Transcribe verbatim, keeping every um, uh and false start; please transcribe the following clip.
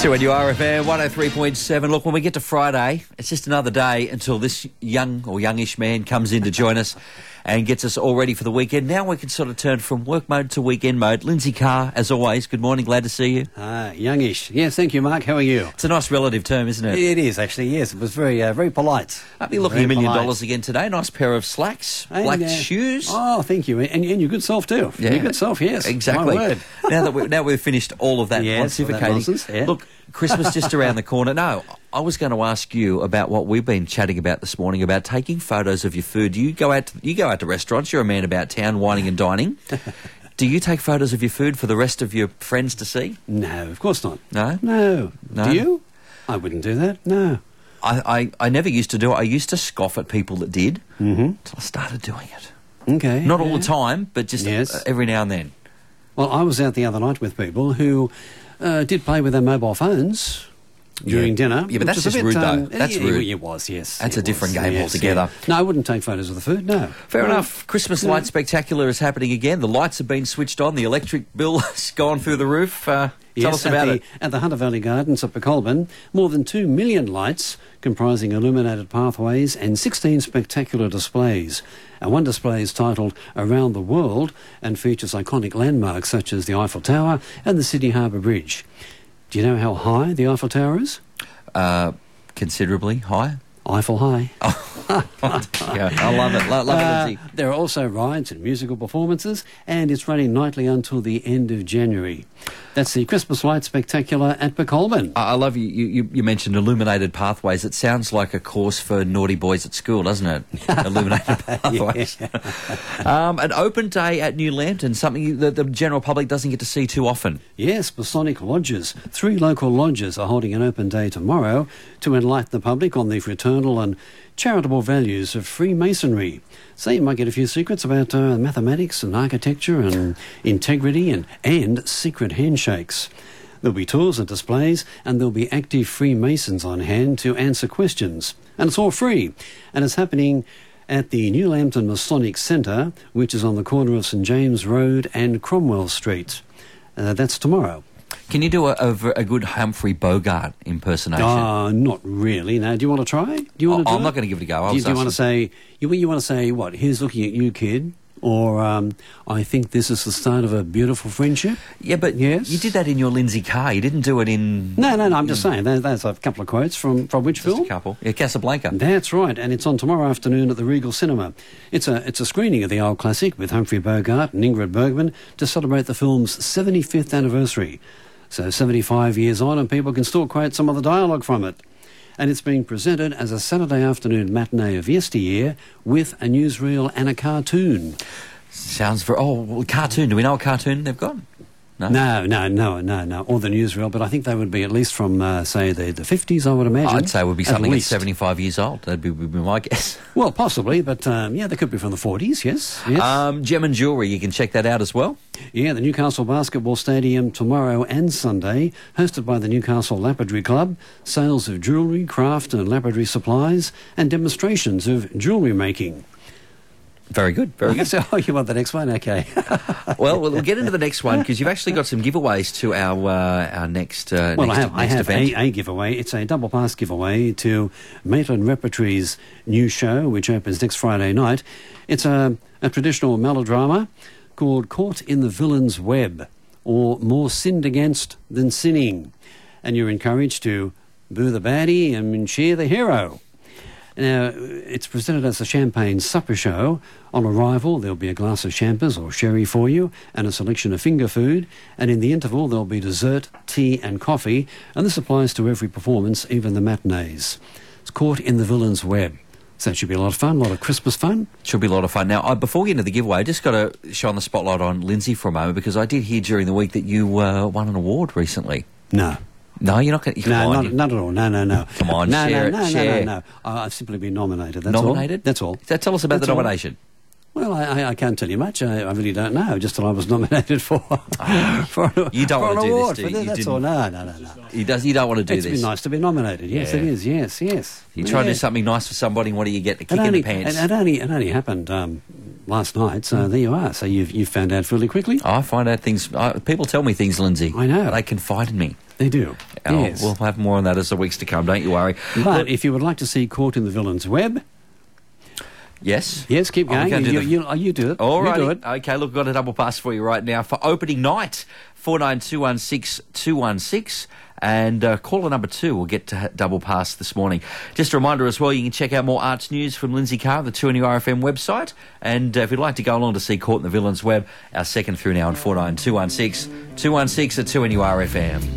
two N U R F M one oh three point seven. Look, when we get to Friday, it's just another day until this young or youngish man comes in to join us and gets us all ready for the weekend. Now we can sort of turn from work mode to weekend mode. Lindsay Carr, as always, good morning, glad to see you. Ah, uh, youngish. Yes, thank you, Mark. How are you? It's a nice relative term, isn't it? It is, actually, yes. It was very uh, very polite. I'll be looking very a million polite. dollars again today. Nice pair of slacks, And, black uh, shoes. Oh, thank you. And, and your good self, too. Yeah. Your good self, yes. Exactly. My word. now, that we, now we've finished all of that Yes, all that pontificating. nonsense, yeah. Look, Christmas just around the corner. No, I was going to ask you about what we've been chatting about this morning, about taking photos of your food. You go out to, you go out to restaurants. You're a man about town, whining and dining. Do you take photos of your food for the rest of your friends to see? No, of course not. No? No. No? Do you? I wouldn't do that, no. I, I, I never used to do it. I used to scoff at people that did Mm-hmm. until I started doing it. Okay. Not all yeah. the time, but just Yes. uh, every now and then. Well, I was out the other night with people who uh, did play with their mobile phones during Yeah. dinner. Yeah, but which that's was a just bit, rude, um, though. That's it, rude. It was, yes. That's it a different was, game yes, altogether. yeah. No, I wouldn't take photos of the food, no. Fair No. enough. Christmas No. Light Spectacular is happening again. The lights have been switched on. The electric bill has gone through the roof. Uh, tell Yes, us about at it. the, at the Hunter Valley Gardens at Pecolbin, more than two million lights comprising illuminated pathways and sixteen spectacular displays. And one display is titled Around the World and features iconic landmarks such as the Eiffel Tower and the Sydney Harbour Bridge. Do you know how high the Eiffel Tower is? Uh, considerably high. Eiffel High. Yeah, I love it. Lo- love it, Uh, Lindsay. there are also rides and musical performances, and it's running nightly until the end of January. That's the Christmas Light Spectacular at Pecolbin. I I love you, you. You mentioned illuminated pathways. It sounds like a course for naughty boys at school, doesn't it? Illuminated pathways. um, an open day at New Lambton, something that the general public doesn't get to see too often. Yes, Masonic Lodges. Three local lodges are holding an open day tomorrow to enlighten the public on the fraternal and charitable values of Freemasonry. So you might get a few secrets about uh, mathematics and architecture and integrity and, and secret handshakes. There'll be tours and displays, and there'll be active Freemasons on hand to answer questions. And it's all free. And it's happening at the New Lambton Masonic Centre, which is on the corner of St James Road and Cromwell Street. Uh, that's tomorrow. Can you do a, a, v- a good Humphrey Bogart impersonation? Ah, not really. Now, do you want to try? Do you want Oh, to? Do I'm it? not going to give it a go. I Do you, was do you want to asking- say? You, you want to say what? Here's looking at you, kid. Or um, I think this is the start of a beautiful friendship. Yeah, but Yes. you did that in your Lindsay Carr. You didn't do it in... No, no, no. I'm just saying. There, there's a couple of quotes from from which Just a film? couple. Yeah, Casablanca. That's right, and it's on tomorrow afternoon at the Regal Cinema. It's a it's a screening of the old classic with Humphrey Bogart and Ingrid Bergman to celebrate the film's seventy-fifth anniversary. So seventy-five years on, and people can still quote some of the dialogue from it. And it's being presented as a Saturday afternoon matinee of yesteryear with a newsreel and a cartoon. Sounds very... Oh, well, cartoon. Do we know what cartoon they've got? No? No, no, no, no, no, or the newsreel, but I think they would be at least from, uh, say, the, the fifties, I would imagine. I'd say it would be At something at least. seventy-five years old. That'd be, would be my guess. Well, possibly, but um, yeah, they could be from the forties, yes. yes. Um, Gem and Jewellery, you can check that out as well. Yeah, the Newcastle Basketball Stadium tomorrow and Sunday, hosted by the Newcastle Lapidary Club, sales of jewellery, craft and lapidary supplies, and demonstrations of jewellery making. Very good, very good. So, oh, you want the next one? Okay. Well, we'll get into the next one because you've actually got some giveaways to our uh, our next uh, Well, next, I have, I next have event. a, a giveaway. It's a double pass giveaway to Maitland Repertory's new show, which opens next Friday night. It's a, a traditional melodrama called Caught in the Villain's Web, or More Sinned Against Than Sinning. And you're encouraged to boo the baddie and cheer the hero. Now, it's presented as a champagne supper show. On arrival, there'll be a glass of champers or sherry for you and a selection of finger food. And in the interval, there'll be dessert, tea and coffee. And this applies to every performance, even the matinees. It's Caught in the Villain's Web. So that should be a lot of fun, a lot of Christmas fun. Should be a lot of fun. Now, I, before we get into the giveaway, I just got to shine the spotlight on Lindsay for a moment because I did hear during the week that you uh, won an award recently. No. No, you're not going to... No, on, not, you- not at all. No, no, no. Come on, no, share no, it, no, share. No, no, no. Uh, I've simply been nominated. That's Nominated? all. That's all. So tell us about That's the all. nomination. Well, I, I, I can't tell you much. I, I really don't know. Just that I was nominated for for, an- You don't for want an to do this, award. do for you? that, You That's didn't- all. No, no, no, no. He does, you don't want to do It's this. been nice to be nominated. Yes, Yeah. it is. Yes, yes. You try to Yeah. do something nice for somebody, and what do you get? A kick It in only, the pants. It, it only it only happened um, last night. So there you are. So you've you've found out fairly quickly. I find out things... I, people tell me things, Lindsay. I know. They confide in me. They do. Oh, Yes. We'll have more on that as the weeks to come, don't you worry. But if you would like to see Caught in the Villain's Web, Yes? yes, keep Oh, we going. can't you, do the- you, you, you do it. All You right. do it. Okay, look, we've got a double pass for you right now for opening night, four nine two one six two one six. And uh, caller number two will get to ha- double pass this morning. Just a reminder as well, you can check out more arts news from Lindsay Carr, the two N U R F M website. And uh, if you'd like to go along to see Caught in the Villain's Web, our second through now on four nine two one six two one six at two N U R F M.